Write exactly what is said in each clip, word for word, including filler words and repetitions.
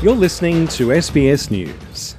You're listening to S B S News.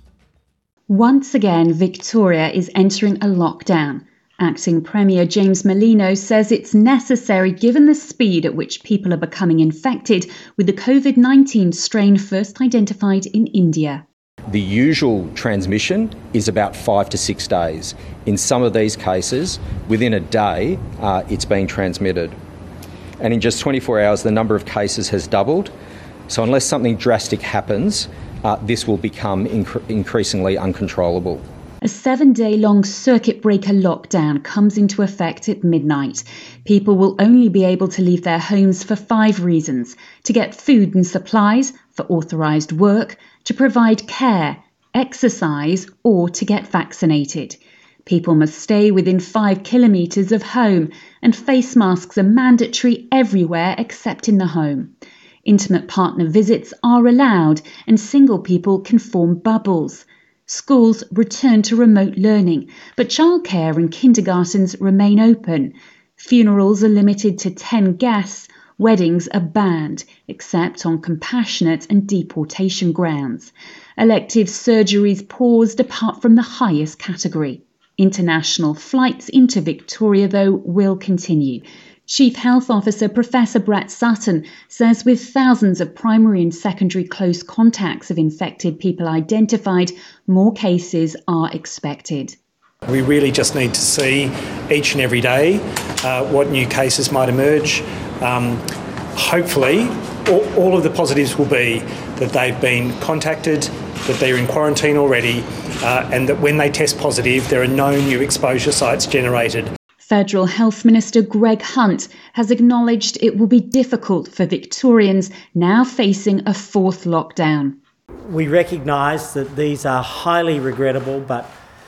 Once again, Victoria is entering a lockdown. Acting Premier James Merlino says it's necessary given the speed at which people are becoming infected with the COVID nineteen strain first identified in India. The usual transmission is about five to six days. In some of these cases, within a day, uh, it's being transmitted. And in just twenty-four hours, the number of cases has doubled. So unless something drastic happens, uh, this will become inc- increasingly uncontrollable. A seven-day-long circuit breaker lockdown comes into effect at midnight. People will only be able to leave their homes for five reasons: to get food and supplies, for authorised work, to provide care, exercise, or to get vaccinated. People must stay within five kilometres of home, and face masks are mandatory everywhere except in the home. Intimate partner visits are allowed, and single people can form bubbles. Schools return to remote learning, but childcare and kindergartens remain open. Funerals are limited to ten guests. Weddings are banned, except on compassionate and deportation grounds. Elective surgeries paused apart from the highest category. International flights into Victoria, though, will continue. Chief Health Officer Professor Brett Sutton says with thousands of primary and secondary close contacts of infected people identified, more cases are expected. We really just need to see each and every day uh, what new cases might emerge. Um, hopefully, all, all of the positives will be that they've been contacted, that they're in quarantine already, uh, and that when they test positive, there are no new exposure sites generated. Federal Health Minister Greg Hunt has acknowledged it will be difficult for Victorians now facing a fourth lockdown. We recognise that these are highly regrettable but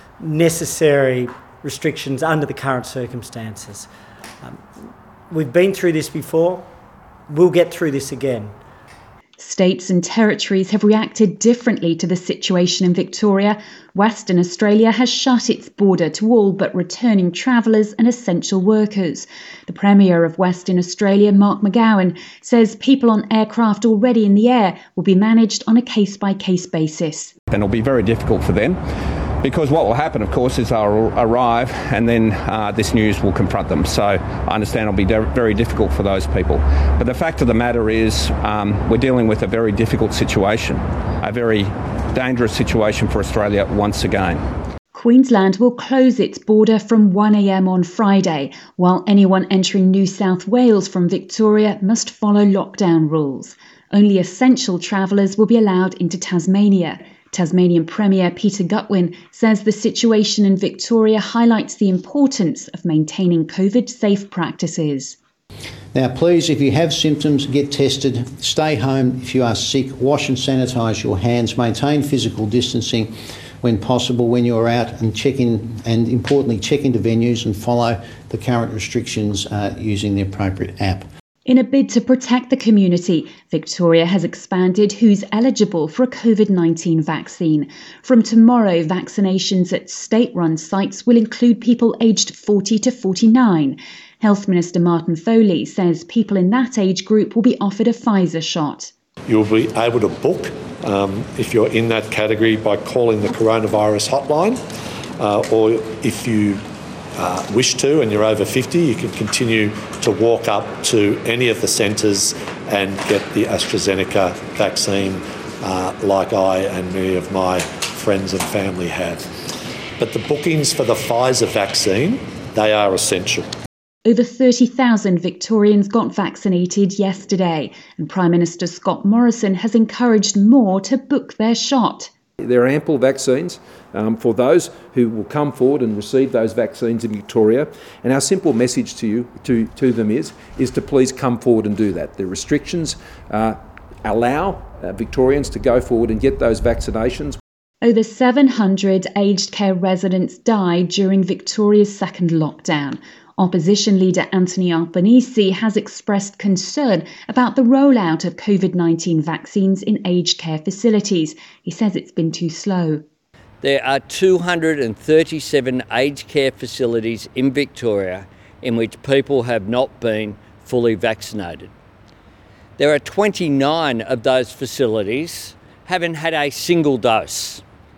necessary restrictions under the current circumstances. Um, we've been through this before, we'll get through this again. States and territories have reacted differently to the situation in Victoria. Western Australia has shut its border to all but returning travellers and essential workers. The Premier of Western Australia, Mark McGowan, says people on aircraft already in the air will be managed on a case-by-case basis. And it'll be very difficult for them, because what will happen, of course, is they'll arrive and then uh, this news will confront them. So I understand it'll be de- very difficult for those people. But the fact of the matter is um, we're dealing with a very difficult situation, a very dangerous situation for Australia once again. Queensland will close its border from one a.m. on Friday, while anyone entering New South Wales from Victoria must follow lockdown rules. Only essential travellers will be allowed into Tasmania. Tasmanian Premier Peter Gutwein says the situation in Victoria highlights the importance of maintaining COVID-safe practices. Now, please, if you have symptoms, get tested. Stay home if you are sick. Wash and sanitise your hands. Maintain physical distancing when possible when you're out, and check in, and importantly, check into venues and follow the current restrictions uh, using the appropriate app. In a bid to protect the community, Victoria has expanded who's eligible for a COVID nineteen vaccine. From tomorrow, vaccinations at state-run sites will include people aged forty to forty-nine. Health Minister Martin Foley says people in that age group will be offered a Pfizer shot. You'll be able to book, um, if you're in that category, by calling the coronavirus hotline, uh, or if you Uh, wish to and you're over fifty, you can continue to walk up to any of the centres and get the AstraZeneca vaccine uh, like I and many of my friends and family have. But the bookings for the Pfizer vaccine, they are essential. Over thirty thousand Victorians got vaccinated yesterday, and Prime Minister Scott Morrison has encouraged more to book their shot. There are ample vaccines um, for those who will come forward and receive those vaccines in Victoria, and our simple message to you, to, to them is, is to please come forward and do that. The restrictions uh, allow uh, Victorians to go forward and get those vaccinations. Over seven hundred aged care residents died during Victoria's second lockdown. Opposition leader Anthony Albanese has expressed concern about the rollout of COVID nineteen vaccines in aged care facilities. He says it's been too slow. There are two hundred thirty-seven aged care facilities in Victoria in which people have not been fully vaccinated. There are twenty-nine of those facilities haven't had a single dose.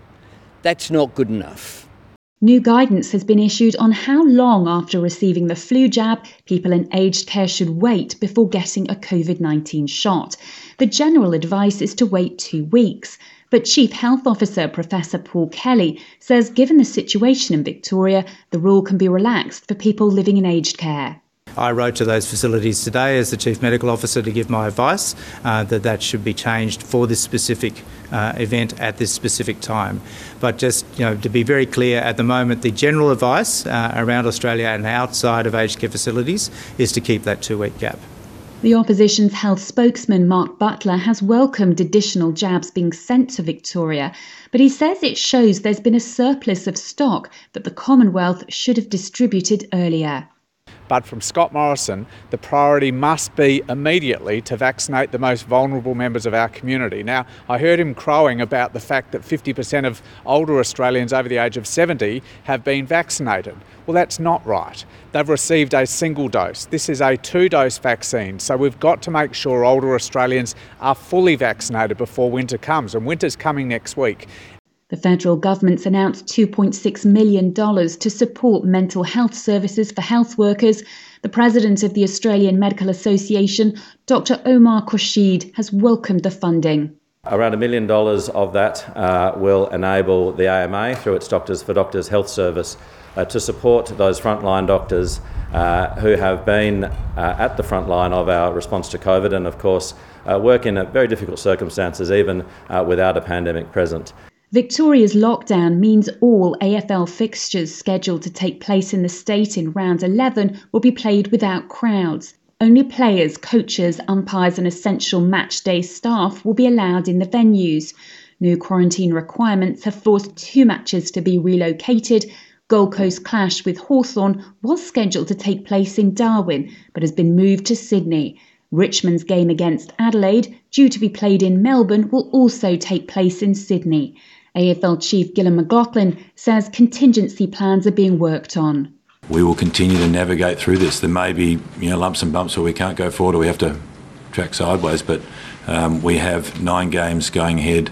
That's not good enough. New guidance has been issued on how long after receiving the flu jab people in aged care should wait before getting a COVID nineteen shot. The general advice is to wait two weeks. But Chief Health Officer Professor Paul Kelly says given the situation in Victoria, the rule can be relaxed for people living in aged care. I wrote to those facilities today as the Chief Medical Officer to give my advice uh, that that should be changed for this specific uh, event at this specific time. But just you know, to be very clear, at the moment the general advice uh, around Australia and outside of aged care facilities is to keep that two-week gap. The opposition's health spokesman Mark Butler has welcomed additional jabs being sent to Victoria, but he says it shows there's been a surplus of stock that the Commonwealth should have distributed earlier. But from Scott Morrison, the priority must be immediately to vaccinate the most vulnerable members of our community. Now, I heard him crowing about the fact that fifty percent of older Australians over the age of seventy have been vaccinated. Well, that's not right. They've received a single dose. This is a two-dose vaccine, so we've got to make sure older Australians are fully vaccinated before winter comes, and winter's coming next week. The federal government's announced two point six million dollars to support mental health services for health workers. The president of the Australian Medical Association, Doctor Omar Khorshid, has welcomed the funding. Around a million dollars of that uh, will enable the A M A, through its Doctors for Doctors Health Service, uh, to support those frontline doctors uh, who have been uh, at the front line of our response to COVID and, of course, uh, work in very difficult circumstances, even uh, without a pandemic present. Victoria's lockdown means all A F L fixtures scheduled to take place in the state in round eleven will be played without crowds. Only players, coaches, umpires and essential match day staff will be allowed in the venues. New quarantine requirements have forced two matches to be relocated. Gold Coast clash with Hawthorn was scheduled to take place in Darwin, but has been moved to Sydney. Richmond's game against Adelaide, due to be played in Melbourne, will also take place in Sydney. A F L Chief Gillon McLachlan says contingency plans are being worked on. We will continue to navigate through this. There may be you know, lumps and bumps where we can't go forward or we have to track sideways, but um, we have nine games going ahead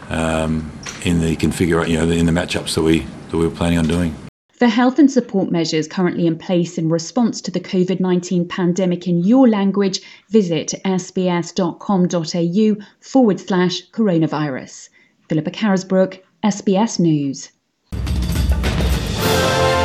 um, in the configure, you know, in the matchups that we that we were planning on doing. For health and support measures currently in place in response to the COVID nineteen pandemic in your language, visit sbs.com.au forward slash coronavirus. Philippa Carisbrook, S B S News.